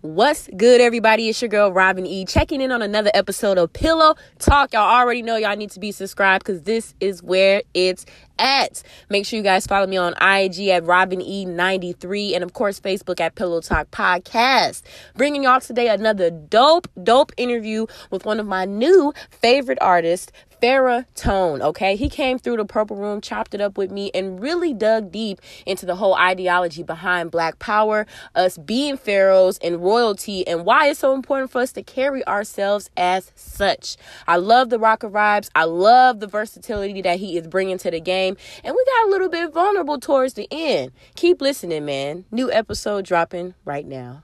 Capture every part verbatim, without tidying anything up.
What's good, everybody? It's your girl, Robin E, checking in on another episode of Pillow Talk. Y'all already know y'all need to be subscribed because this is where it's at. Make sure you guys follow me on I G at Robin E ninety-three and, of course, Facebook at Pillow Talk Podcast. Bringing y'all today another dope, dope interview with one of my new favorite artists, Farrah Tone, okay? He came through the Purple Room, chopped it up with me, and really dug deep into the whole ideology behind Black Power, us being pharaohs and royalty, and why it's so important for us to carry ourselves as such. I love the rocker vibes. I love the versatility that he is bringing to the game, and we got a little bit vulnerable towards the end. Keep listening, man. New episode dropping right now.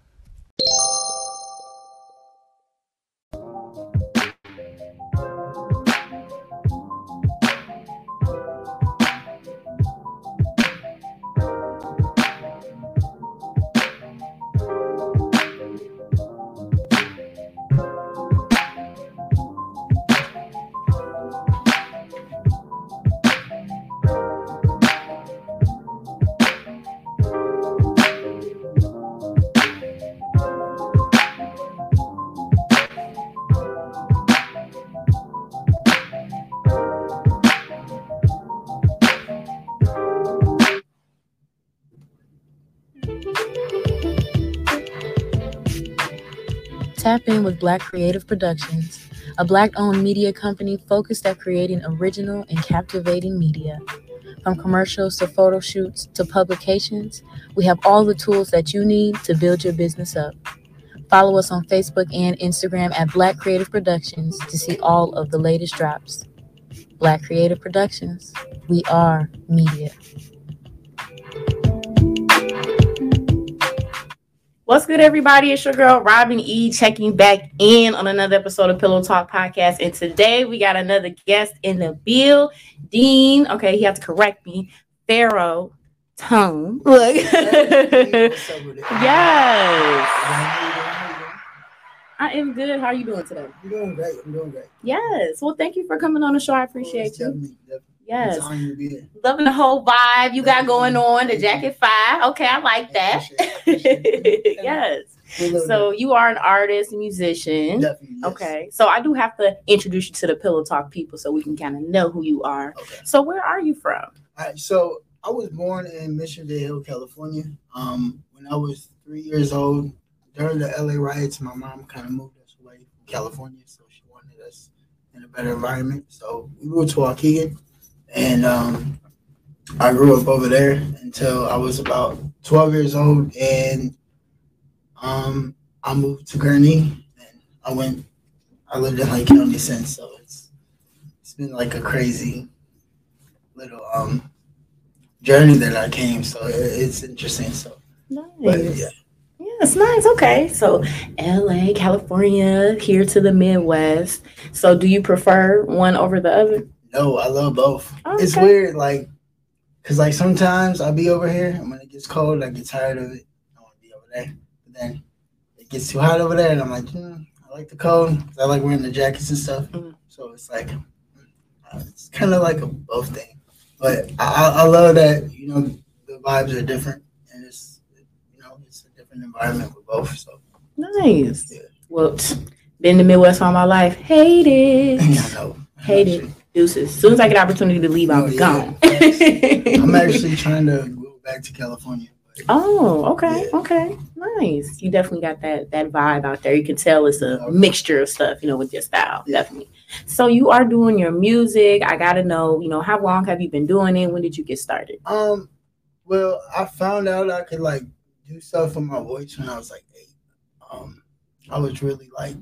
Tap in with Black Creative Productions, a Black-owned media company focused at creating original and captivating media. From commercials to photo shoots to publications, we have all the tools that you need to build your business up. Follow us on Facebook and Instagram at Black Creative Productions to see all of the latest drops. Black Creative Productions, we are media. What's good, everybody? It's your girl, Robin E, checking back in on another episode of Pillow Talk Podcast. And today we got another guest in the building. Okay, he has to correct me. Farrah Tone. Look. Yes. I am good. How are you doing today? I'm doing great. I'm doing great. Yes. Well, thank you for coming on the show. I appreciate oh, you. Definitely, definitely. Yes. It's an honor to be here. Loving the whole vibe you got going on, the jacket five. Okay, I like that. Yes. So you are an artist, musician. Definitely. Yes. Okay. So I do have to introduce you to the Pillow Talk people so we can kind of know who you are. Okay. So where are you from? All right. So I was born in Mission Vale, California. Um, when I was three years old, during the L A riots, my mom kind of moved us away from California, so she wanted us in a better environment. So we moved to Waukegan. And um, I grew up over there until I was about twelve years old, and um, I moved to Gurnee, and I went. I lived in Lake County since, so it's it's been like a crazy little um journey that I came. So it, it's interesting. So, Nice. But, yeah. Yes, nice. Okay. So L A, California, here to the Midwest. So do you prefer one over the other? No, I love both. Okay. It's weird, like, because, like, sometimes I'll be over here, and when it gets cold, I get tired of it. I want to be over there. But then it gets too hot over there, and I'm like, hmm, I like the cold. I like wearing the jackets and stuff. Mm-hmm. So it's like, uh, it's kind of like a both thing. But I, I love that, you know, the vibes are different, and it's, you know, it's a different environment with both. So nice. Yeah. Well, been in the Midwest all my life. Hate it. I know. Hate it. Deuces. As soon as I get an opportunity to leave, I'll be oh, yeah. gone. I'm actually trying to go back to California. But, oh, okay. Yeah. Okay. Nice. You definitely got that that vibe out there. You can tell it's a okay. mixture of stuff, you know, with your style. Yeah. Definitely. So you are doing your music. I got to know, you know, how long have you been doing it? When did you get started? Um, well, I found out I could, like, do stuff with my voice when I was, like, eight. Um, I was really, like,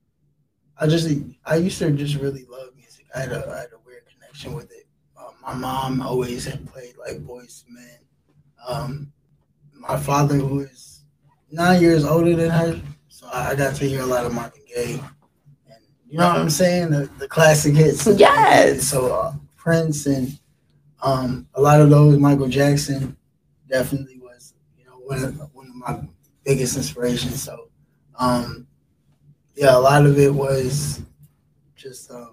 I just, I used to just really love music. I had a, I had a weird connection with it. Um, my mom always had played like Boyz two Men. Um, my father, who is nine years older than her, so I got to hear a lot of Marvin Gaye. And you know what I'm saying? The, the classic hits. Yes. So uh, Prince and um, a lot of those, Michael Jackson, definitely was, you know, one of one of my biggest inspirations. So, um, yeah, a lot of it was just. Um,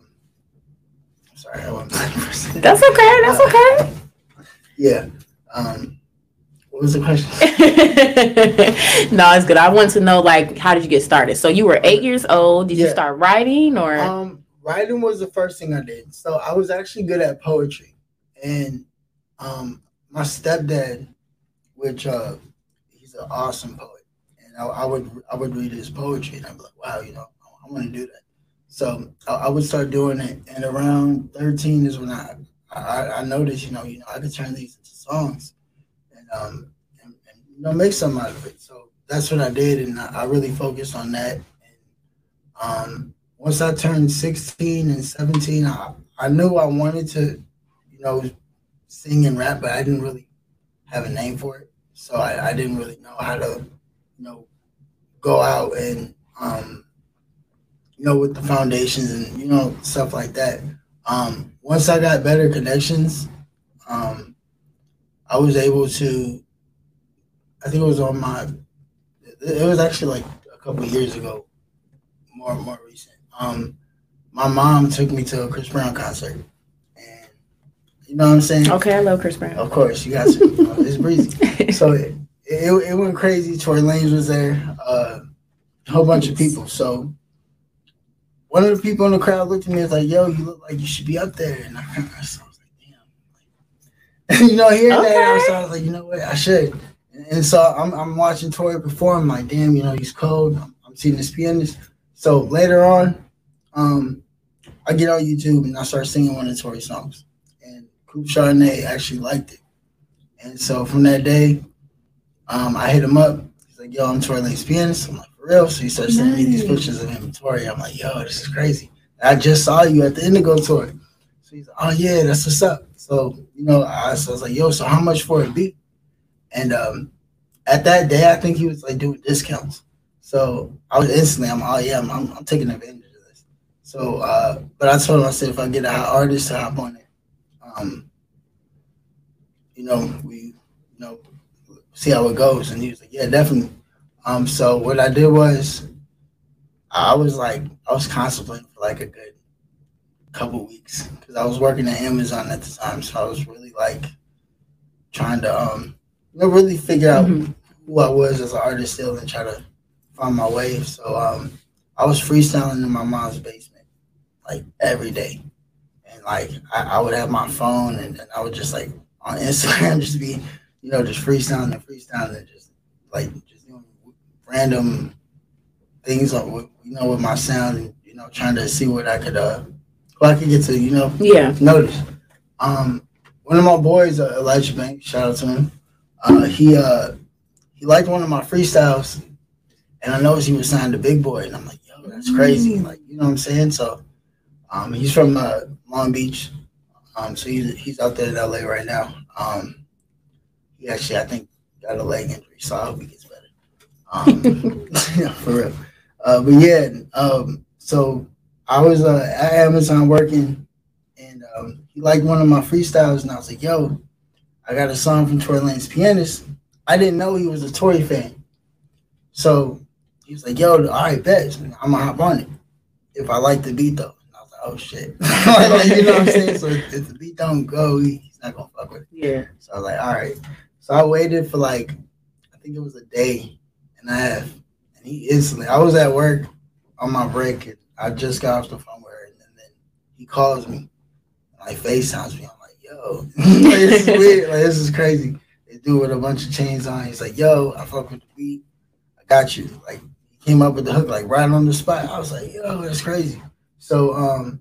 Sorry, I went back for a second. That's okay. That's okay. Uh, yeah. Um, what was the question? No, it's good. I want to know, like, how did you get started? So you were eight years old. Did yeah. you start writing or? Um, writing was the first thing I did. So I was actually good at poetry, and um, my stepdad, which uh, he's an awesome poet, and I, I would I would read his poetry, and I'd be like, wow, you know, I, I want to do that. So I, I would start doing it, and around thirteen is when I I, I noticed, you know, you know, I could turn these into songs, and um, and, and you know, make something out of it. So that's what I did, and I, I really focused on that. And um, once I turned sixteen and seventeen, I, I knew I wanted to, you know, sing and rap, but I didn't really have a name for it. So I, I didn't really know how to, you know, go out and, um, you know, with the foundations and, you know, stuff like that. Um, once I got better connections, um, I was able to, I think it was on my, it was actually like a couple of years ago, more more recent. Um, my mom took me to a Chris Brown concert, and you know what I'm saying? Okay, I love Chris Brown. Of course, you got to. You know, it's breezy. So it, it it went crazy. Tory Lanez was there, uh, a whole bunch of people. So one of the people in the crowd looked at me and was like, "Yo, you look like you should be up there." And I, so I was like, "Damn." You know, hearing okay. that, so I was like, "You know what? I should." And so I'm I'm watching Tory perform. I'm like, "Damn, you know, he's cold." I'm, I'm seeing this pianist. So later on, um, I get on YouTube and I start singing one of Tory's songs. And Coop Chardonnay actually liked it. And so from that day, um, I hit him up. He's like, "Yo, I'm Tory Lanez's pianist." I'm like, "For real?" So he starts sending nice. me these pictures of him and Tory. I'm like, "Yo, this is crazy. I just saw you at the Indigo tour." So he's like, "Oh, yeah, that's what's up." So, you know, I, so I was like, "Yo, so how much for a beat?" And um, at that day, I think he was like doing discounts. So I was instantly, I'm, oh yeah, I'm, I'm, I'm taking advantage of this. So, uh, but I told him, I said, if I get a hot artist to hop on it, um, you know, we, you know, see how it goes. And he was like, yeah, definitely. Um, so what I did was, I was like, I was contemplating for like a good couple weeks because I was working at Amazon at the time. So I was really like trying to, um, you know, really figure out mm-hmm. who I was as an artist still and try to find my way. So um, I was freestyling in my mom's basement like every day, and like I, I would have my phone and, and I would just like on Instagram just be, you know, just freestyling and freestyling and just like just doing random things like with, you know, with my sound and you know trying to see what I could uh what I could get to you know yeah notice. Um, one of my boys, uh, Elijah Banks, shout out to him. Uh, he uh he liked one of my freestyles. And I noticed he was signed to Big Boy, and I'm like, yo, that's crazy. Like, you know what I'm saying? So, um, he's from uh, Long Beach. Um, so he's he's out there in L A right now. Um, he actually, I think, got a leg injury, so I hope he gets better. Um, yeah, for real. Uh, but yeah, um, so I was uh, at Amazon working, and um, he liked one of my freestyles, and I was like, yo, I got a song from Tory Lanez's pianist. I didn't know he was a Tory fan. So he was like, yo, all right, bet. I'm going to hop on it if I like the beat, though. And I was like, oh, shit. Like, you know what I'm saying? So if, if the beat don't go, he, he's not going to fuck with it. Yeah. So I was like, all right. So I waited for like, I think it was a day and a half. And he instantly, I was at work on my break. And I just got off the phone with her. And then, then he calls me, and like FaceTimes me. I'm like, yo, like, this is weird. Like, this is crazy. They do it with a bunch of chains on. He's like, yo, I fuck with the beat. I got you. Like, he came up with the hook, like, right on the spot. I was like, yo, that's crazy. So, um,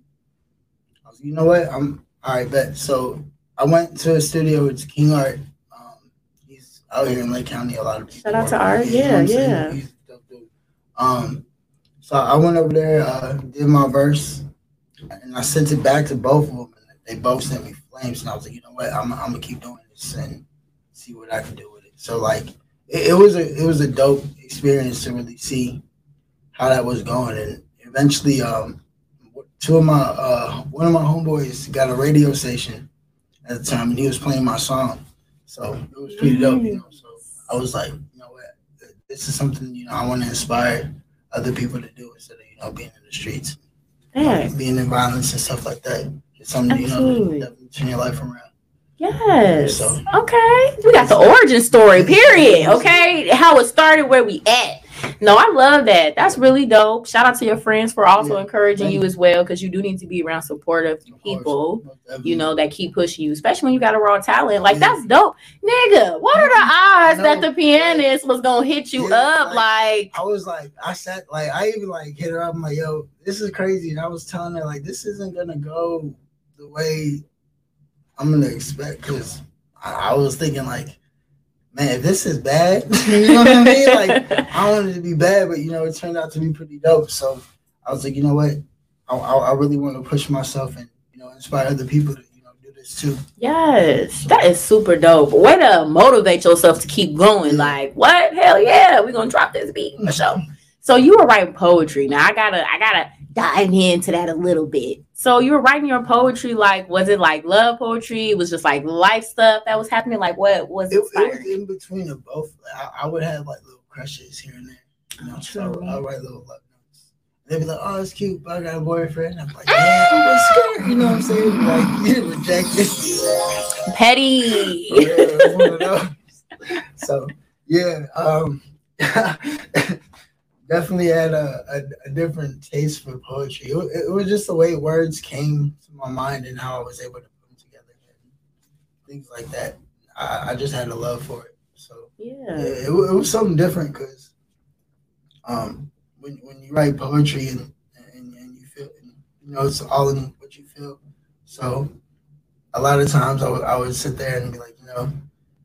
I was like, you know what? I'm, all right, bet. So, I went to a studio with King Art. Um, he's out here in Lake County. A lot of people. Shout out to Art. Yeah, you know yeah. He's a dope dude. Um, so, I went over there, uh, did my verse, and I sent it back to both of them. And they both sent me flames. And I was like, you know what? I'm, I'm going to keep doing this and see what I can do with it. So, like, It, it was a it was a dope experience to really see how that was going, and eventually, um, two of my uh, one of my homeboys got a radio station at the time, and he was playing my song, so it was pretty dope, you know. So I was like, you know what, this is something you know I want to inspire other people to do instead of you know being in the streets, yeah. being in violence and stuff like that. It's something Absolutely. you know definitely turn your life around. Yes. So okay. We got the origin story, period. Okay. How it started, where we at. No, I love that. That's really dope. Shout out to your friends for also Yeah, encouraging you thank as well, because you do need to be around supportive Of course. people, Most you definitely. know, that keep pushing you, especially when you got a raw talent. Like, Yeah. that's dope. Nigga, what are the I odds that know. the pianist was gonna hit you Yeah, up? like, Like, I was like, I sat like, I even like hit her up. I'm like, yo, this is crazy. And I was telling her like, this isn't gonna go the way I'm gonna expect, because I, I was thinking like, man, if this is bad, you know what I mean? Like, I wanted it to be bad, but you know, it turned out to be pretty dope. So I was like, you know what? I, I, I really want to push myself and, you know, inspire other people to, you know, do this too. yes, that is super dope. Way to motivate yourself to keep going. Yeah. Like, what? Hell yeah, we're gonna drop this beat for sure. So you were writing poetry. Now I gotta I gotta dive into that a little bit. So you were writing your poetry, like, was it like love poetry? It was just like life stuff that was happening? Like, what was It, it inspiring? was in between of both. I, I would have like little crushes here and there. You know, so True. I'll write little love notes. They'd be like, oh, it's cute, but I got a boyfriend. I'm like, yeah, I'm scared. You know what I'm saying? Like, you rejected. Petty. Yeah, it's one of those. So, yeah, um, definitely had a, a, a different taste for poetry. It, it was just the way words came to my mind and how I was able to put them together and things like that. I, I just had a love for it. So Yeah. yeah, it, it was something different because um, when when you write poetry and and, and you feel, and, you know, it's all in what you feel. So a lot of times I would, I would sit there and be like, you know,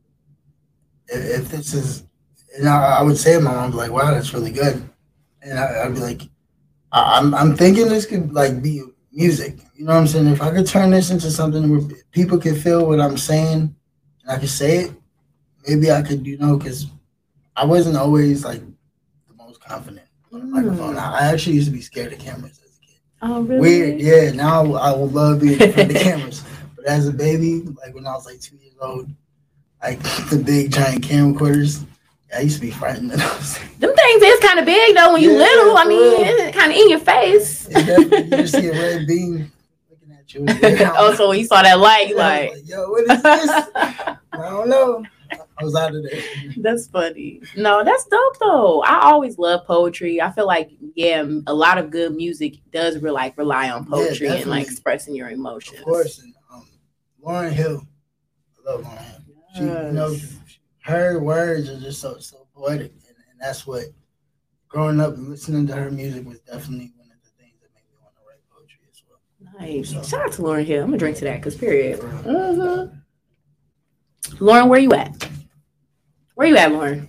if, if this is, and I, I would say to my mom, like, wow, that's really good. And I, I'd be like, I, I'm I'm thinking this could like be music. You know what I'm saying? If I could turn this into something where people can feel what I'm saying and I could say it, maybe I could, you know, because I wasn't always like the most confident on the microphone. I, I actually used to be scared of cameras as a kid. Oh, really? Weird, yeah. Now I would love being in front of cameras. But as a baby, like when I was like two years old, like the big giant camcorders, I used to be frightened. Them things is kind of big though when you Yeah, little. I for mean, real. it's kind of in your face. It definitely, you just see a red beam looking at you. Yeah, Oh, so when you saw that light, you I was like, like, yo, what is this? I don't know. I was out of there. that's funny. No, that's dope though. I always love poetry. I feel like, yeah, a lot of good music does re- like rely on Yeah, poetry and like definitely. expressing your emotions. Of course, and um, Lauren Hill, I love Lauren Hill. She, you know, Yes. her words are just so so poetic, and, and that's what growing up and listening to her music was definitely one of the things that made me want to write poetry as well. Nice. Shout out to Lauren Hill. I'm gonna drink to that because period. For real. Mhm. Lauren, where you at? Where you at, Lauren?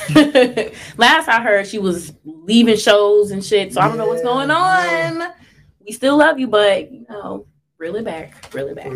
Last I heard, she was leaving shows and shit. So I don't know what's Yeah, going on. We still love you, but you know, reel it back, reel it back,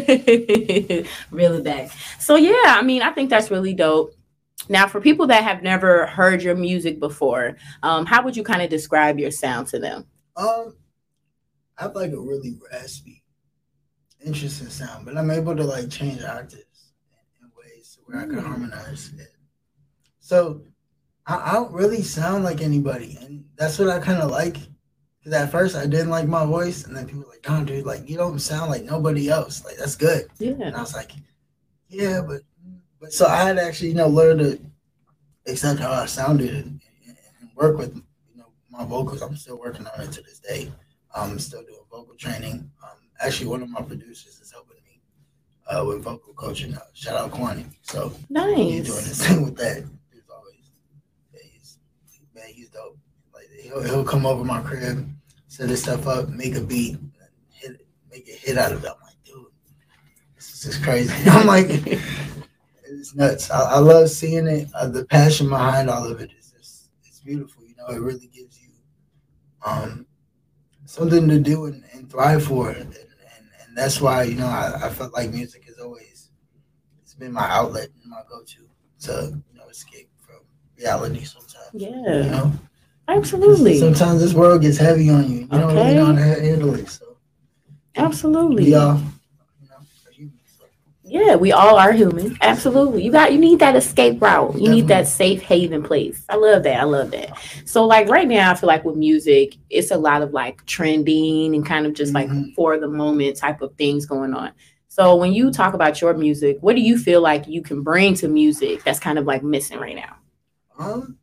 For reel it back. So yeah, I mean, I think that's really dope. Now, for people that have never heard your music before, um, how would you kind of describe your sound to them? Um, I have like a really raspy, interesting sound, but I'm able to like change octaves in, in ways to where I can Mm. harmonize it. So I, I don't really sound like anybody, and that's what I kind of like. Because at first I didn't like my voice, and then people were like, "No, dude, like you don't sound like nobody else. Like that's good." And I Yeah. was like, "Yeah, but but." So I had to actually, you know, learn to accept how I sounded and, and, and work with, you know, my vocals. I'm still working on it to this day. I'm still doing vocal training. Um, actually, one of my producers is helping me uh, with vocal coaching. Uh, shout out Kwani. So he's doing Nice. his thing with that. He's always, yeah, he's, man, he's dope. Like he'll, he'll come over my crib, set his stuff up, make a beat, and hit it, make a hit out of it. I'm like, dude, this is just crazy. I'm like, it's nuts. I, I love seeing it. Uh, the passion behind all of it is just, it's beautiful. You know, it really gives you um, something to do and, and thrive for. And, and, and that's why, you know, I, I felt like music is always, it's been my outlet and my go-to to, you know, escape from reality sometimes. You Yeah. know? Absolutely. Sometimes this world gets heavy on you. You don't really know how to handle it. So Absolutely. we all, you know, are human. So. Yeah, we all are human. Absolutely. You got you need that escape route. You need that Definitely. safe haven place. I love that. I love that. So like right now I feel like with music, it's a lot of like trending and kind of just like Mhm. for the moment type of things going on. So when you talk about your music, what do you feel like you can bring to music that's kind of like missing right now? Um,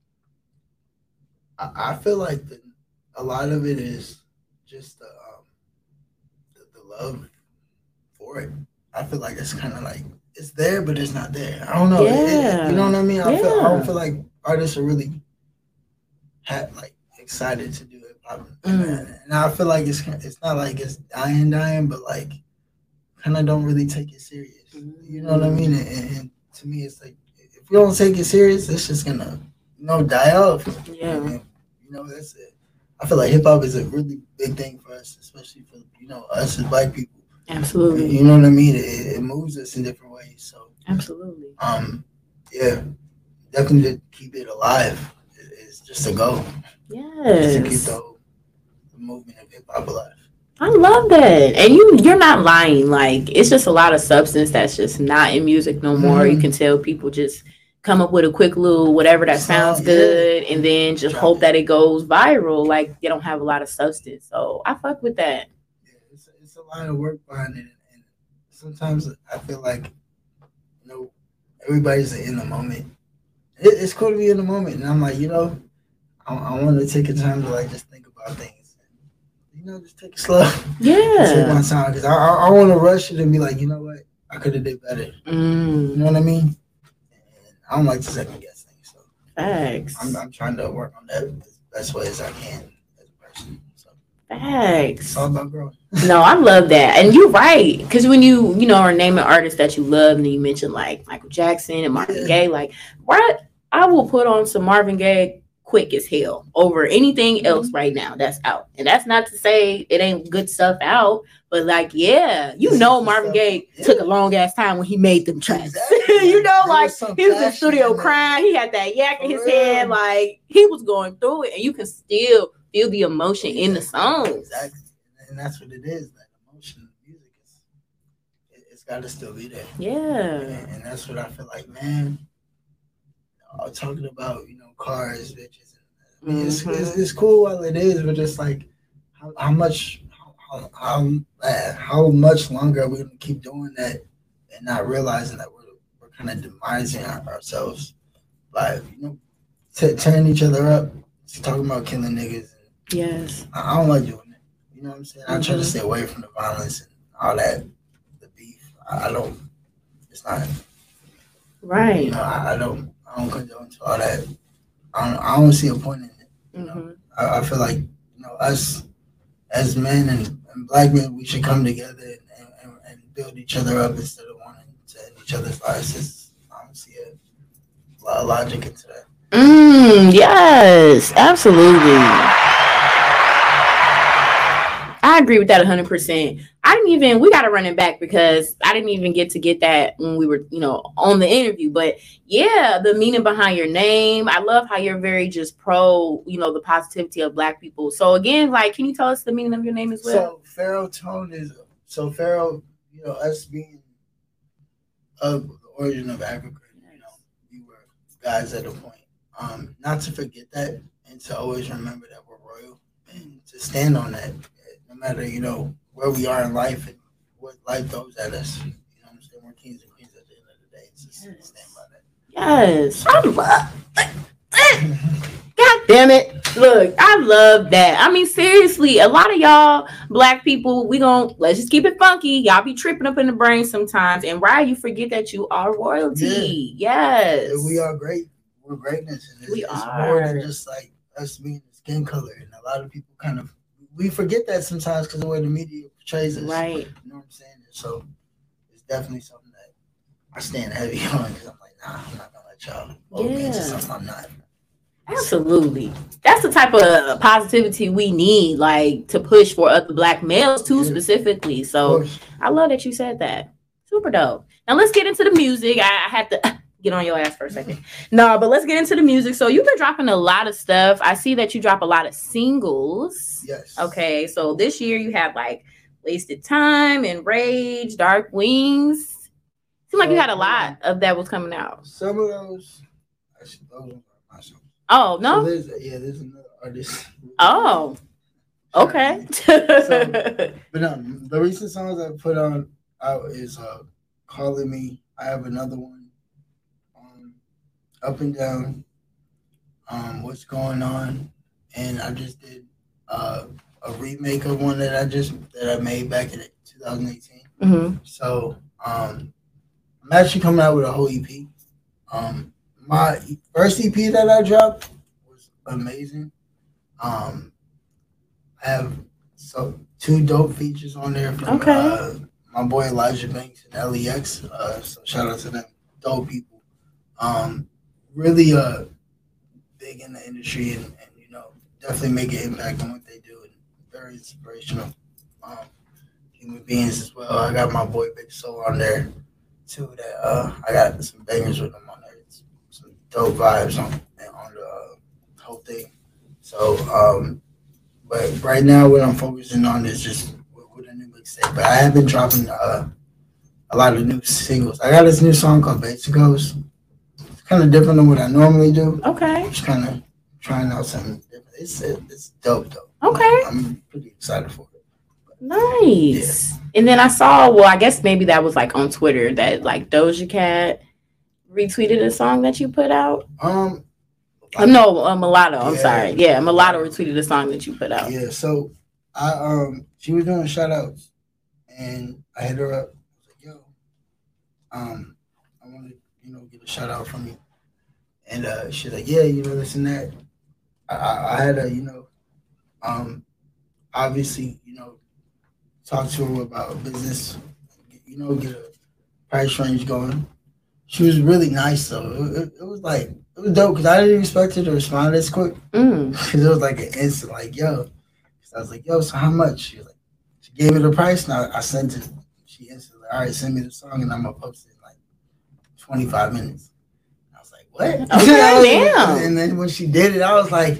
I, I feel like the, a lot of it is just the, um, the the love for it. I feel like it's kind of like it's there, but it's not there. I don't know. Yeah. It, it, you know what I mean? I Yeah. feel I don't feel like artists are really ha- like excited to do hip hop, and, Mm. and I feel like it's it's not like it's dying, dying, but like kind of don't really take it serious. You know what I mean? And, and to me, it's like if you don't take it serious, it's just gonna you know die off. Yeah. And, you know that's it. I feel like hip hop is a really big thing for us, especially for you know us as black people. Absolutely. You know what I mean? It, it moves us in different ways. So absolutely. Um, yeah, definitely to keep it alive is just a goal. Yes. Just to keep the whole movement of hip hop alive. I love that. And you you're not lying. Like it's just a lot of substance that's just not in music no more. Mm-hmm. You can tell people just come up with a quick little whatever that sounds oh, good yeah. and then just Drop hope it. that it goes viral. Like they don't have a lot of substance. So I fuck with that. Yeah, it's, it's a lot of work behind it. And sometimes I feel like, you know, everybody's in the moment. It, it's cool to be in the moment. And I'm like, you know, I, I want to take a time to like just think about things. You know, just take it slow. Yeah. Take my time. Because I, I, I want to rush it and be like, you know what? I could have did better. Mm. You know what I mean? I don't like to second guess things, so Facts. I'm, I'm trying to work on that as best way as I can as a person. So Facts. It's all about growing. No, I love that, and you're right. Because when you you know are naming artists that you love, and you mentioned like Michael Jackson and Marvin yeah. Gaye, like what I will put on some Marvin Gaye quick as hell over anything mm-hmm. else right now that's out. And that's not to say it ain't good stuff out, but like, yeah, you this know Marvin Gaye yeah. took a long ass time when he made them tracks. Exactly. You know, like he was in the studio crying, he had that yak in his real. hand, like he was going through it, and you can still feel the emotion exactly. in the songs. Exactly. And that's what it is. That emotion in music is it, it's gotta still be there. Yeah. And, and that's what I feel like, man. Uh, talking about, you know, cars, bitches. I mean, mm-hmm. it's, it's it's cool while it is, but just like how, how much how how, uh, how much longer are we gonna keep doing that and not realizing that we're we're kind of demising our, ourselves by you know t- tearing each other up, just talking about killing niggas. And yes, I, I don't like doing it. You know what I'm saying? Mm-hmm. I try to stay away from the violence and all that, the beef. I, I don't. It's not right. You know, I, I don't. I don't condone to all that. I don't, I don't see a point in it. You know? Mm-hmm. I, I feel like, you know, us as men and, and black men, we should come together and, and, and build each other up instead of wanting to end each other's lives. It's, I don't see a lot of logic into that. Mm, yes, absolutely. I agree with that one hundred percent. I didn't even, we got to run it back because I didn't even get to get that when we were, you know, on the interview. But yeah, the meaning behind your name. I love how you're very just pro, you know, the positivity of black people. So again, like, can you tell us the meaning of your name as well? So Pharaoh Tone is, so Pharaoh, you know, us being of the origin of Africa, you know, we were guys at a point. Um, not to forget that and to always remember that we're royal and to stand on that. No matter, you know, where we are in life and what life throws at us. You know what I'm saying? We're kings and queens at the end of the day. It's just yes. stand by that. Yes. I love God damn it. Look, I love that. I mean, seriously, a lot of y'all black people, we gon' let's just keep it funky. Y'all be tripping up in the brain sometimes. And right, you forget that you are royalty. Yeah. Yes. We are great. We're greatness. And it's, we it's are. more than just like us being the skin color. And a lot of people kind of we forget that sometimes because of the way the media portrays us. Right. You know what I'm saying? So it's definitely something that I stand heavy on because I'm like, nah, I'm not gonna let y'all hold me into something I'm not. Absolutely. That's the type of positivity we need, like to push for other black males too, yeah. specifically. So I love that you said that. Super dope. Now let's get into the music. I, I had to get on your ass for a second. No, but let's get into the music. So you've been dropping a lot of stuff. I see that you drop a lot of singles. Yes. Okay. So this year you have like Wasted Time and Rage, Dark Wings. Seemed like you had a lot of that was coming out. Some of those, actually, those are my songs. Oh, no? So there's, yeah, there's another artist. Oh, okay. so, but no, the recent songs I put on, out is uh, Calling Me. I have another one, um, Up and Down, um, What's Going On, and I just did uh, a remake of one that I just that I made back in twenty eighteen. Mm-hmm. So um, I'm actually coming out with a whole E P. Um, my first E P that I dropped was amazing. Um, I have so two dope features on there from Okay. uh, my boy Elijah Banks and L E X. Uh, so shout out to them, dope people. Um, really uh, big in the industry and, and you know definitely make an impact on what they do and very inspirational um, human beings as well. I got my boy Big Soul on there too. That uh, I got some bangers with him on there. It's some dope vibes on on the uh, whole thing. So. Um, But right now, what I'm focusing on is just with, with a new mixtape. But I have been dropping uh, a lot of new singles. I got this new song called Basicos. It's kind of different than what I normally do. Okay. Just kind of trying out something different. It's it's dope though. Okay. I'm pretty excited for it. Nice. Yeah. And then I saw, well, I guess maybe that was like on Twitter that like Doja Cat retweeted a song that you put out. Um. Like, no, uh, Mulatto. I'm yeah. sorry. Yeah, Mulatto retweeted a song that you put out. Yeah, so I um she was doing shout outs and I hit her up. I was like, yo, um, I want to, you know, get a shout out from you. And uh she's like, yeah, you know, this and that. I, I, I had a, you know, um obviously, you know, talk to her about business, you know, get a price range going. She was really nice though. It, it, it was like it was dope because I didn't expect her to respond this quick. Mm. Because it was like an instant, like yo. Cause I was like, yo, so how much? She was like, she gave me the price, and I, I sent it. She instantly, all right, send me the song, and I'm gonna post it in like twenty-five minutes. And I was like, what? Okay, damn. And then when she did it, I was like,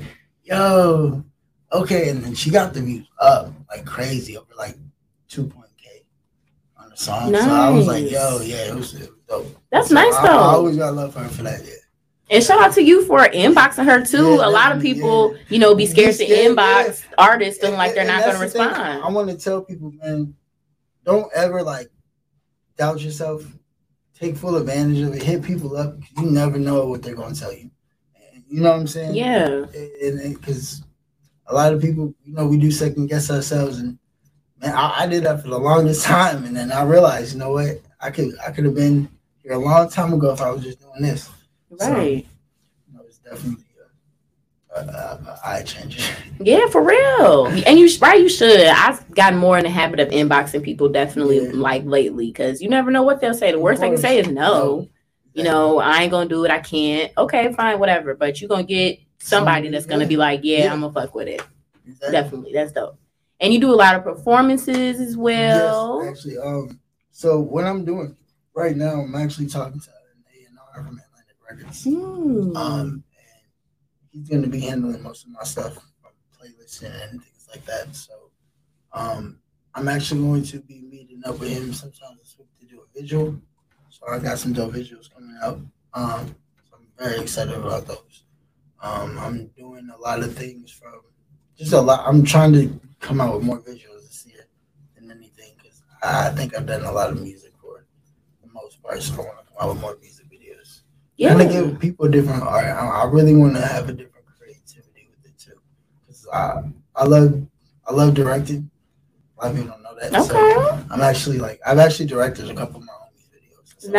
yo, okay. And then she got the views up like crazy, over like two point K on the song. Nice. So I was like, yo, yeah, it was, it was dope. That's so nice I, though. I always got love for her for that. Yeah. And shout out to you for inboxing her too. Yeah, a lot of people, yeah. you know, be scared, scared to inbox yeah. artists, feeling like they're and not going to respond. I want to tell people, man, don't ever like doubt yourself. Take full advantage of it. Hit people up. You never know what they're going to tell you. You know what I'm saying? Yeah. Because a lot of people, you know, we do second guess ourselves, and man, I, I did that for the longest time, and then I realized, you know what, I could, I could have been here a long time ago if I was just doing this. Right. So, you know, it's definitely a, a, a eye changer. Yeah, for real. And you, right? You should. I've gotten more in the habit of inboxing people, definitely, yeah. like lately, because you never know what they'll say. The worst they can say is no. no. You know, I ain't gonna do it. I can't. Okay, fine, whatever. But you're gonna get somebody that's gonna be like, yeah, yeah. I'm gonna fuck with it. Exactly. Definitely, that's dope. And you do a lot of performances as well. Yes, actually. Um, so what I'm doing right now, I'm actually talking to an A and R from Atlantic Records. Mm. Um, and he's gonna be handling most of my stuff, playlists and things like that. So, um, I'm actually going to be meeting up with him sometime this week to do a visual. So I got some dope visuals coming out. Um, so I'm very excited about those. Um, I'm doing a lot of things from just a lot. I'm trying to come out with more visuals this year than anything because I think I've done a lot of music for the most part. So I want to come out with more music videos. Yeah. Kind of give people a different art. I, I really want to have a different creativity with it too. Because I I love I love directing. A lot of people don't know that. Okay. So I'm actually like I've actually directed a couple of my own videos. So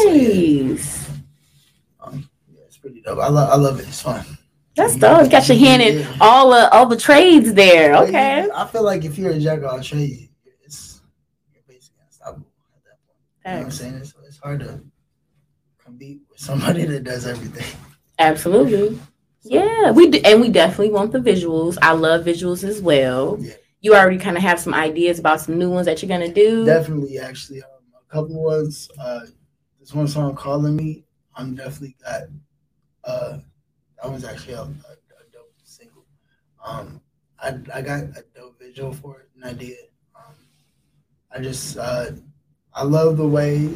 nice. Um, yeah, it's pretty dope. I love I love it. It's fun. That's dope. You got your hand in yeah. all the all the trades there. Okay. I feel like if you're a jack of all trades, it's you're basically unstoppable at that point. You know what I'm saying? It's, it's hard to compete with somebody that does everything. Absolutely. Yeah, we do, and we definitely want the visuals. I love visuals as well. Yeah. You already kind of have some ideas about some new ones that you're gonna do. Definitely, actually, um, a couple ones. Uh, this one song, "Calling Me," I'm definitely got. Uh, that was actually a, a, a dope single. Um, I I got a dope visual for it, an idea. Um, I just uh, I love the way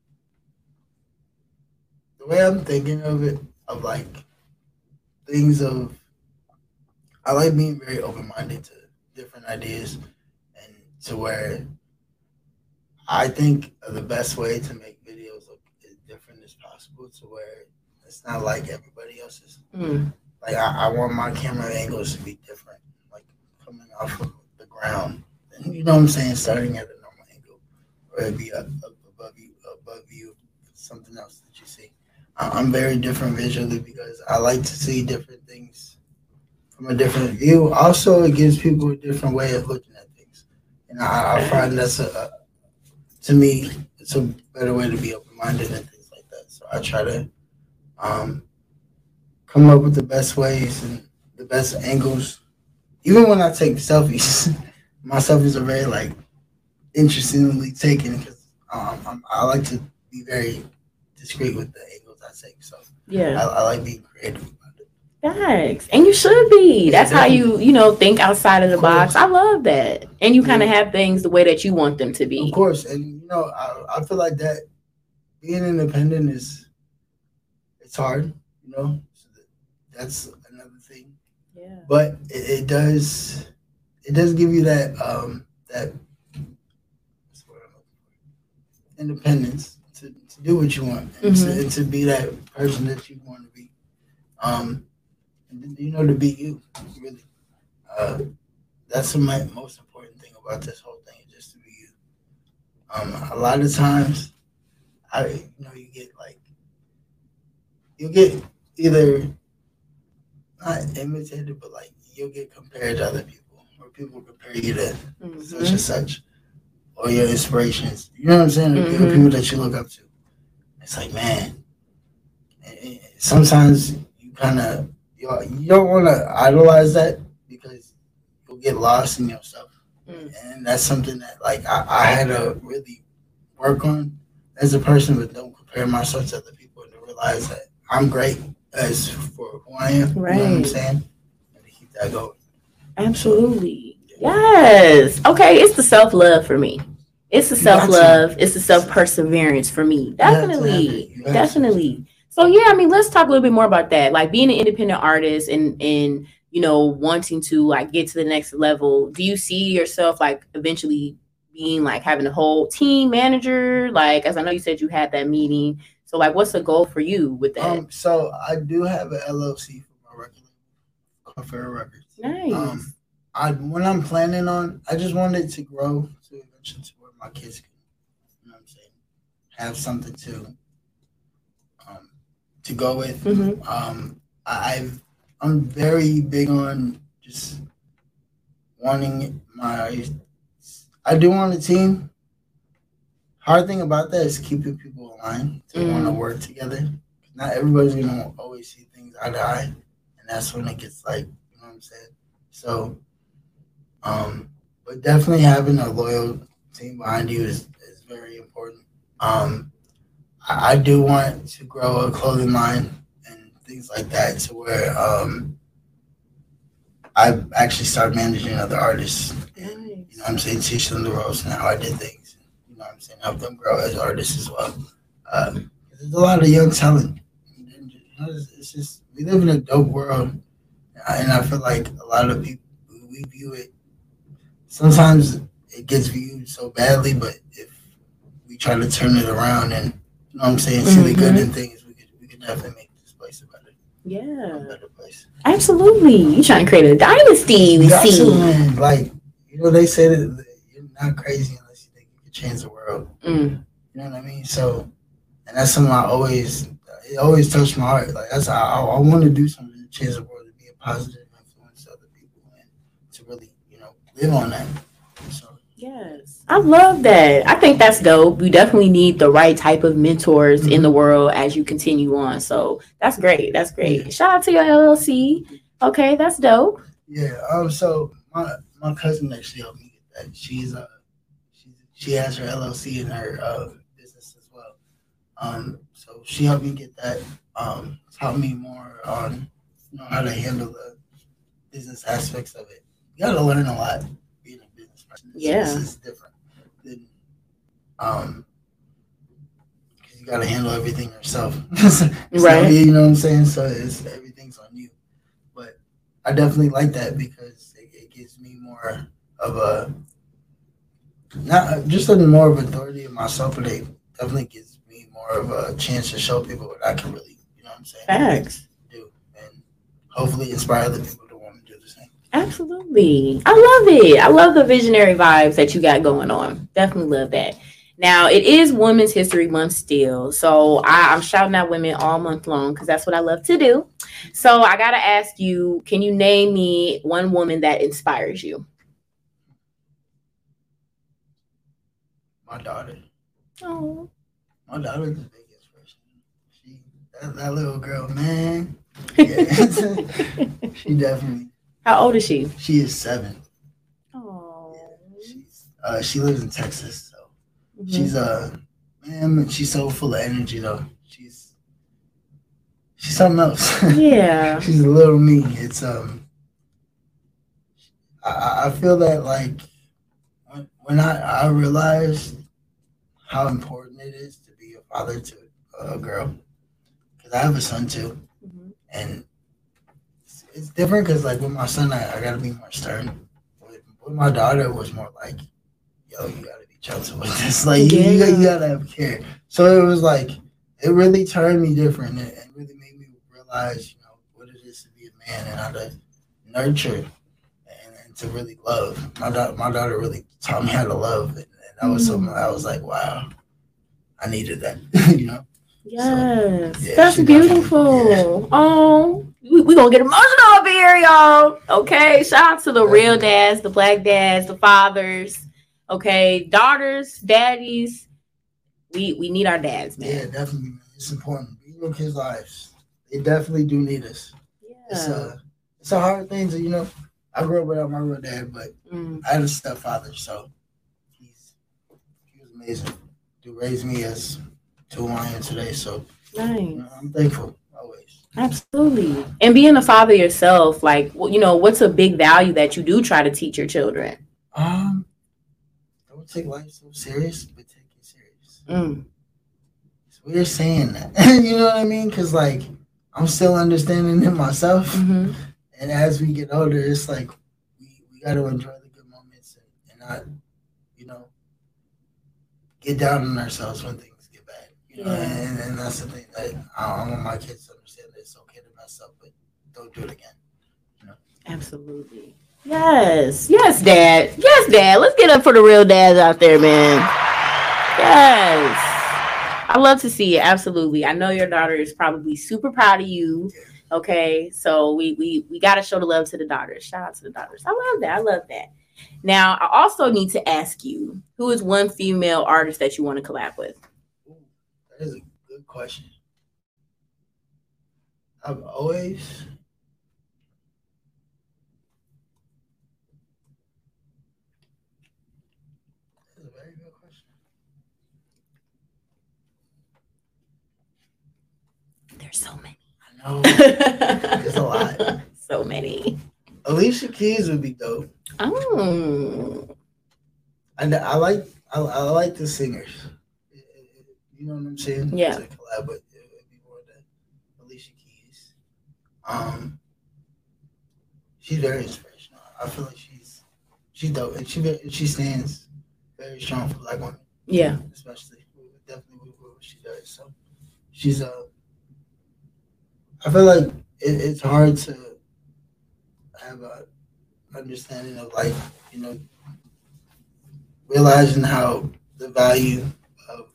the way I'm thinking of it, of like things of. I like being very open minded to different ideas, and to where I think the best way to make videos look as different as possible to where it's not like everybody else's. Mm. Like I, I want my camera angles to be different, like coming off of the ground. And you know what I'm saying? Starting at a normal angle, or it'd be up, up above you, above you, something else that you see. I- I'm very different visually because I like to see different things from a different view. Also, it gives people a different way of looking at things, and I, I find that's a, a to me it's a better way to be open minded and things like that. So I try to um, come up with the best ways and the best angles. Even when I take selfies, my selfies are very like interestingly taken because um, I'm, I like to be very discreet with the angles I take. So Yeah. I, I like being creative about it. Thanks. And you should be. Yeah, That's how you, definitely. you know, think outside of the Of box. course. I love that. And you kind of Yeah, have things the way that you want them to of be. course. And you know, I, I feel like that being independent is it's hard. You know, so that, that's another thing. Yeah. But it, it does it does give you that um that what's the word I'm looking for? Independence to, to do what you want and, to, Mm-hmm. and to be that person that you want to be. Um, and you know, to be you, really. Uh, that's the my, most important thing about this whole thing, is just to be you. Um, a lot of times, I you know you get like you get either not imitated, but like you'll get compared to other people, or people compare you to such Mm-hmm. and such, or your inspirations. You know what I'm saying? Or Mm-hmm. people that you look up to. It's like, man, and- and sometimes you kind of you, you don't want to idolize that because you'll get lost in yourself, Mm. and that's something that like I, I had to really work on as a person, but don't compare myself to other people and to realize that I'm great as for who I am. You know what I'm Right. saying? And to keep that going. So Absolutely. Yes. Okay. It's the self love for me. It's the you self got to, love. It's the self perseverance for me. you have to have it. Definitely. You have to. Definitely. So yeah, I mean, let's talk a little bit more about that. Like being an independent artist and and you know wanting to like get to the next level. Do you see yourself like eventually being like having a whole team manager? Like as I know you said you had that meeting. So like, what's the goal for you with that? Um, so I do have an L L C for my record label called Fair Records. Nice. Um, I when I'm planning on, I just wanted to grow to eventually to where my kids can, you know what I'm saying, have something to um to go with. Mm-hmm. Um, I, I've I'm very big on just wanting my. I do want a team. Hard thing about that is keeping people aligned to Mm. want to work together. Not everybody's gonna always see things eye to eye, and that's when it gets like, you know what I'm saying. So, um, but definitely having a loyal team behind you is, is very important. Um, I, I do want to grow a clothing line and things like that to where um, I actually start managing other artists and you know what I'm saying, teach them the ropes and how I did things. You know what I'm saying, help them grow as artists as well. Um, there's a lot of young talent. And, you know, it's, it's just we live in a dope world, and I feel like a lot of people we view it. Sometimes it gets viewed so badly, but if we try to turn it around and you know what I'm saying, see the good Mm-hmm. in things, we could we could definitely make this place a better, a Yeah. better place. Absolutely. You trying to create a dynasty, we You got to, see. man. Like you know, they say that you're not crazy unless you think you can change the world. Mm. You know what I mean? So, and that's something I always, it always touched my heart. Like that's I, I, I want to do something to change the world, to be a positive influence to other people, and to really, you know, live on that. So, Yes. I love that. I think that's dope. We definitely need the right type of mentors in the world as you continue on. So that's great. That's great. Yeah. Shout out to your L L C. Okay, that's dope. yeah. Um. So my my cousin actually helped me get that. She's uh, she she has her L L C in her uh business as well. Um. So she helped me get that. Um. Taught me more on, you know, how to handle the business aspects of it. You got to learn a lot being a business person. This, Yeah. this is different than um. Because you got to handle everything yourself. It's Right. not me, you know what I'm saying? So it's everything's on you. But I definitely like that because it, it gives me more of a Not just having more of authority in myself, but it definitely gives me more of a chance to show people what I can really, you know what I'm saying? Facts. Do and hopefully inspire other people to want to do the same. Absolutely. I love it. I love the visionary vibes that you got going on. Definitely love that. Now, it is Women's History Month still. So I, I'm shouting out women all month long because that's what I love to do. So I got to ask you, can you name me one woman that inspires you? My daughter. Oh. My daughter's the big inspiration. She, that, that little girl, man. Yeah. She definitely. How old is she? She is seven. Oh. Yeah, she's, uh, she lives in Texas. Mm-hmm. She's uh man, she's so full of energy though. She's she's something else. Yeah. She's a little me. It's um I, I feel that like when, when I, I realized how important it is to be a father to a girl. Because I have a son too. Mm-hmm. And it's, it's different because like with my son I, I gotta be more stern. With, with my daughter it was more like, yo, you gotta gentle with this. Like you, yeah. you, you gotta have care. So it was like it really turned me different and, and really made me realize, you know, what it is to be a man and how to nurture and, and to really love. My daughter, my daughter really taught me how to love, and, and that was something I was like, wow, I needed that. You know. Yes, so, yeah, that's beautiful. Yeah. Oh, we, we gonna get emotional up here, y'all. Okay, shout out to the real dads, the black dads, the fathers. Okay, daughters, daddies, we we need our dads, man. Yeah, definitely. It's important. We look kids' lives. They definitely do need us. Yeah. It's a it's a hard thing to, you know. I grew up without my real dad, but mm. I had a stepfather, so he's he was amazing to raise me as to who I am today. So nice. You know, I'm thankful always. Absolutely. And being a father yourself, like, you know, what's a big value that you do try to teach your children? Um. Don't take life so serious, but take it serious. Mm. It's weird saying that. You know what I mean? Because, like, I'm still understanding it myself. Mm-hmm. And as we get older, it's like we, we got to enjoy the good moments and, and not, you know, get down on ourselves when things get bad. You know? Yeah. And, and that's the thing that I want my kids to understand that it's okay to mess up, but don't do it again. You know? Absolutely. Yes, yes, Dad. Yes, Dad. Let's get up for the real dads out there, man. Yes. I love to see it. Absolutely. I know your daughter is probably super proud of you. Okay. So we we we gotta show the love to the daughters. Shout out to the daughters. I love that. I love that. Now, I also need to ask you, who is one female artist that you want to collab with? Ooh, that is a good question. I've always There's so many. I know. There's a lot. So many. Alicia Keys would be dope. Oh. And I, I like I, I like the singers. You know what I'm saying? Yeah. To collab with it would be more than Alicia Keys. Um, she's very inspirational. I feel like she's she's dope, and she she stands very strong for Black women. Yeah. Especially definitely with what she does. So she's a. Uh, I feel like it, it's hard to have a understanding of, like, you know, realizing how the value of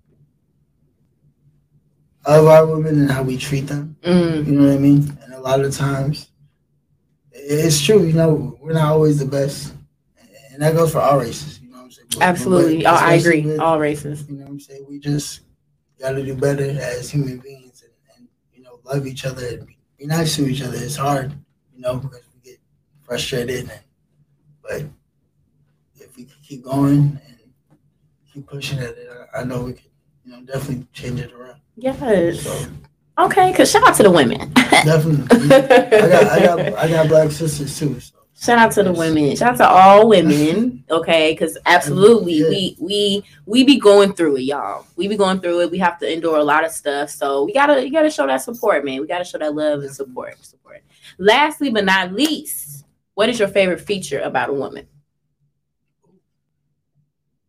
of our women and how we treat them. Mm. You know what I mean? And a lot of times, it's true. You know, we're not always the best, and that goes for all races. You know what I'm saying? Absolutely, but, oh, I agree. With, all races. You know what I'm saying? We just got to do better as human beings, and, and you know, love each other and be, be nice to each other. It's hard, you know, because we get frustrated, and, but if we can keep going and keep pushing at it, I, I know we can, you know, definitely change it around. Yes. So, okay, because shout out to the women. Definitely. I got, I got, I got black sisters too. So. Shout out to the women. Shout out to all women. Okay, because absolutely, yeah. we we we be going through it, y'all. We be going through it. We have to endure a lot of stuff. So we gotta, you gotta show that support, man. We gotta show that love and support. Support. Lastly, but not least, what is your favorite feature about a woman?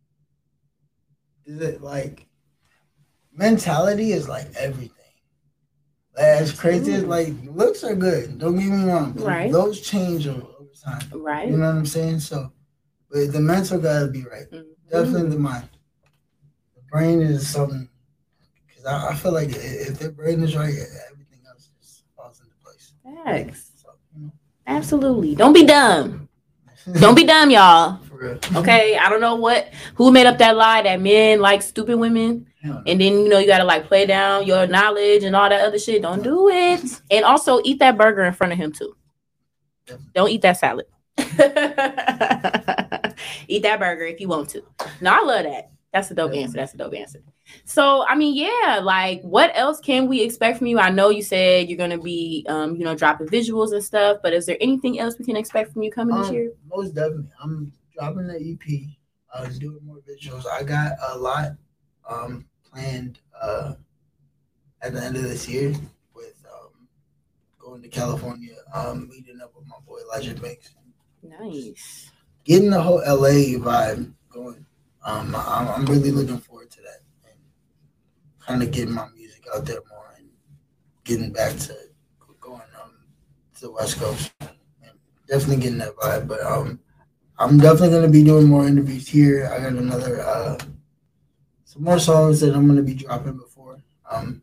is it like mentality is like everything. As crazy as like looks are good. Don't get me wrong. Right. Those change over time. Right. You know what I'm saying? So, but the mental gotta be right. Mm-hmm. Definitely the mind. The brain is something. Because I, I feel like if the brain is right, everything else just falls into place. Thanks. So, you know. Absolutely. Don't be dumb. Don't be dumb, y'all. For real. Okay. I don't know what who made up that lie that men like stupid women. And then, you know, you got to like play down your knowledge and all that other shit. Don't do it. And also eat that burger in front of him, too. Don't eat that salad. Eat that burger if you want to. No, I love that. That's a dope answer. That's a dope answer. So, I mean, yeah, like what else can we expect from you? I know you said you're going to be, um, you know, dropping visuals and stuff. But is there anything else we can expect from you coming um, this year? Most definitely. I'm dropping the E P, uh, doing more visuals. I got a lot. Um, planned uh, at the end of this year with um, going to California, um, meeting up with my boy Elijah Banks. Nice. Getting the whole L A vibe going. Um, I'm, I'm really looking forward to that and kind of getting my music out there more and getting back to going um, to the West Coast. And definitely getting that vibe. But um, I'm definitely going to be doing more interviews here. I got another... Uh, Some more songs that I'm going to be dropping before. Um,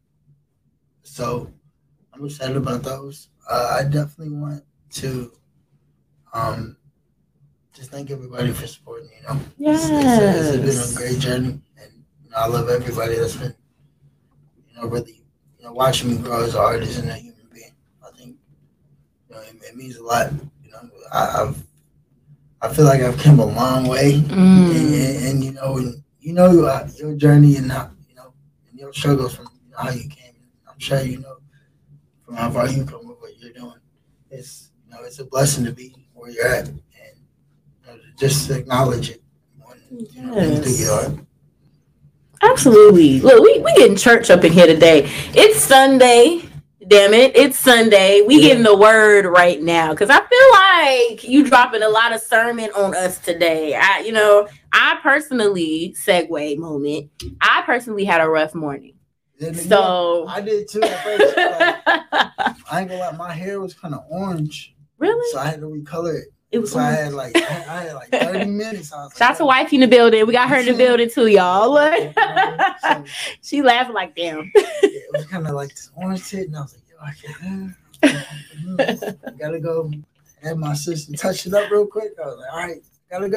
so I'm excited about those. Uh, I definitely want to um, just thank everybody for supporting me. You know, yes. it's, it's, a, it's been a great journey, and you know, I love everybody that's been, you know, really, you know, watching me grow as an artist and a human being. I think, you know, it, it means a lot. You know, I, I've, I feel like I've come a long way, mm. and, and, and you know. And, You know uh, your journey and how, you know, and your struggles from you know, how you came. I'm sure you know from how far you come with what you're doing. It's you know it's a blessing to be where you're at, and you know, just acknowledge it when you know things do get hard. Absolutely. Look, we we getting church up in here today. It's Sunday. Damn it, it's Sunday. We getting the word right now because I feel like you dropping a lot of sermon on us today. I, you know, I personally segue moment. I personally had a rough morning. Yeah, so yeah, I did too. At first, like, I ain't gonna lie, my hair was kind of orange. Really? So I had to recolor it. It was. So I had like I, I had like thirty minutes. I was like, shout out to wifey in the building. We got her in the building too, y'all. Look. So, she laughing like damn. Yeah, it was kind of like this orange tint, and I was like, yo, I can't. I gotta go. Had my sister touch it up real quick. I was like, all right, gotta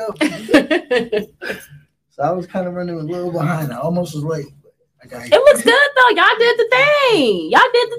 go. So I was kind of running a little behind. I almost was late. I got it looks good though. Y'all did the thing. Y'all did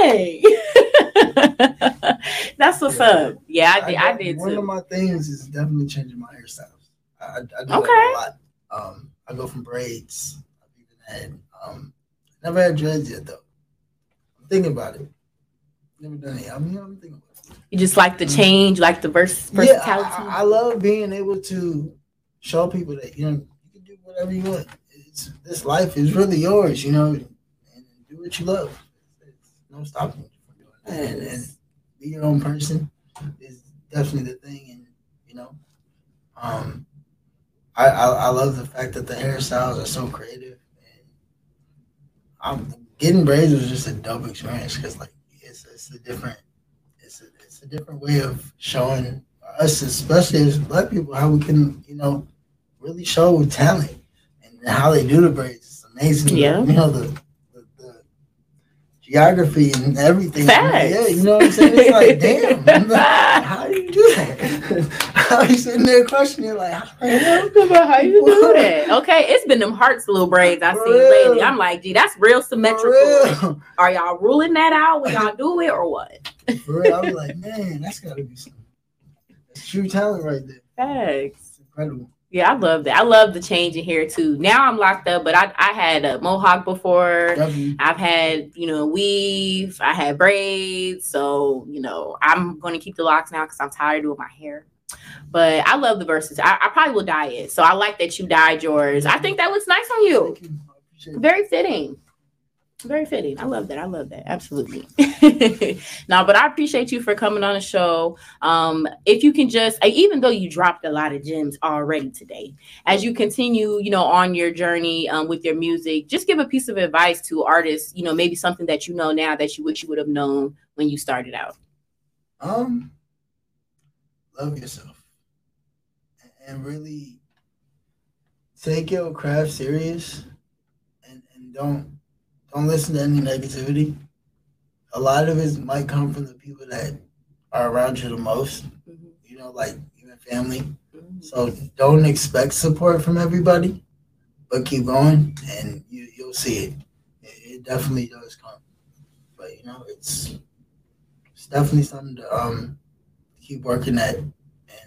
the thing. That's what's yeah. up. Yeah, I did. I, I did one too. One of my things is definitely changing my hairstyles. I, I do okay. that a lot. Um, I go from braids. I've even had um, never had dreads yet though. I'm thinking about it. Never done it. I mean, I'm thinking about it. You just like the change, like the vers- versatility. Yeah, I, I love being able to show people that you know you can do whatever you want. It's, this life is really yours, you know, and do what you love. There's no stopping you from doing that. And, and be your own person is definitely the thing. And you know, um, I, I I love the fact that the hairstyles are so creative. And I'm getting braids was just a dope experience because like it's it's a different it's a it's a different way of showing us, especially as Black people, how we can you know really show talent. How they do the braids is amazing. Yeah. You know, the, the, the geography and everything. Facts. Yeah, you know what I'm saying? It's like, damn, like, how do you do that? How you sitting there questioning, like, how, how you do that? Okay, it's been them hearts little braids I see lately. I'm like, gee, that's real symmetrical. Real. Are y'all ruling that out when y'all do it or what? For real, I was like, man, that's got to be some that's true talent right there. Thanks. It's incredible. Yeah, I love that. I love the change in hair too. Now I'm locked up, but I, I had a mohawk before. W. I've had, you know, weave. I had braids. So, you know, I'm going to keep the locks now because I'm tired of doing my hair. But I love the versatility. I, I probably will dye it. So I like that you dyed yours. I think that looks nice on you. Thank you. I appreciate it. Very fitting. Very fitting. I love that. I love that. Absolutely. No, but I appreciate you for coming on the show. Um, if you can just, even though you dropped a lot of gems already today, as you continue, you know, on your journey um, with your music, just give a piece of advice to artists, you know, maybe something that you know now that you wish you would have known when you started out. Um, love yourself and really take your craft serious and, and don't Don't listen to any negativity. A lot of it might come from the people that are around you the most, mm-hmm. you know, like even family. Mm-hmm. So don't expect support from everybody, but keep going and you, you'll see it. it. It definitely does come. But, you know, it's it's definitely something to um keep working at and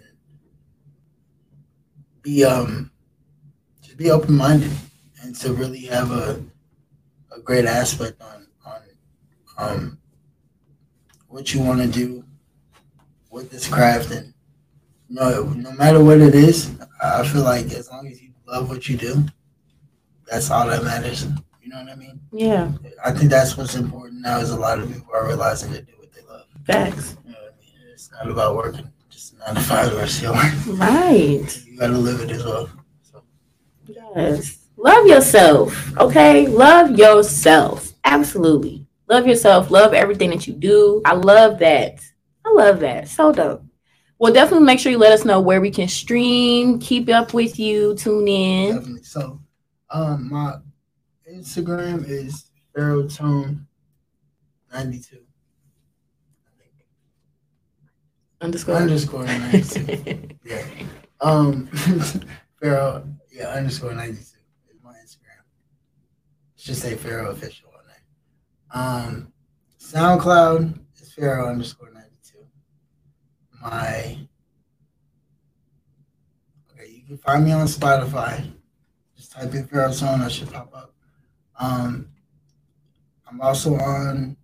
be um just be open minded and to really have a a great aspect on on um what you want to do with this craft, and you know, no matter what it is, I feel like as long as you love what you do, that's all that matters. You know what I mean? Yeah. I think that's what's important now is a lot of people are realizing to do what they love. Facts. You know what I mean? It's not about working just nine to five or so. Right. You gotta live it as well. So. Yes. Love yourself. Okay. Love yourself. Absolutely. Love yourself. Love everything that you do. I love that. I love that. So dope. Well, definitely make sure you let us know where we can stream, keep up with you, tune in. Definitely. So, um, my Instagram is Pharaohtone ninety-two. Underscore underscore ninety-two. Yeah. Um, Pharaoh. Yeah. Underscore ninety-two is my Instagram. Just say Pharaoh official on there. Um, SoundCloud is Pharaoh underscore ninety-two. My okay, you can find me on Spotify. Just type in Pharaohtone, that should pop up. Um, I'm also on.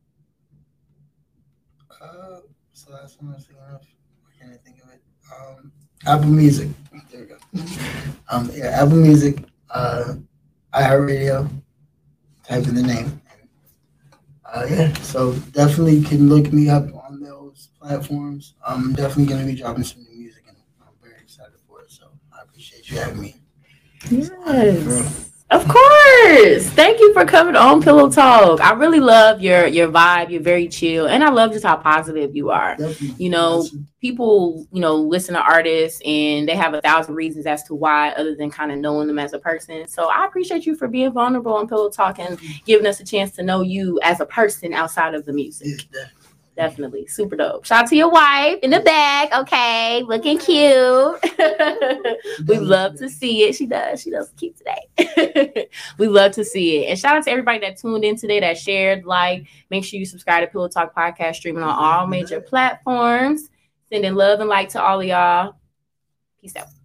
Uh, what's the last one I was thinking of? Why can't I think of it? Um, Apple Music. There we go. Um, yeah, Apple Music. Uh, iHeartRadio. Type in the name. Uh, yeah, so definitely can look me up on those platforms. I'm definitely going to be dropping some new music, and I'm very excited for it. So I appreciate you having me. Yes. Of course. Thank you for coming on Pillow Talk. I really love your your vibe. You're very chill. And I love just how positive you are. Definitely. You know, people, you know, listen to artists and they have a thousand reasons as to why other than kind of knowing them as a person. So I appreciate you for being vulnerable on Pillow Talk and giving us a chance to know you as a person outside of the music. Yeah. Definitely. Super dope. Shout out to your wife in the back. Okay. Looking cute. We love to see it. She does. She does cute today. We love to see it. And shout out to everybody that tuned in today, that shared, like, make sure you subscribe to Pillow Talk Podcast, streaming on all major platforms. Sending love and light to all of y'all. Peace out.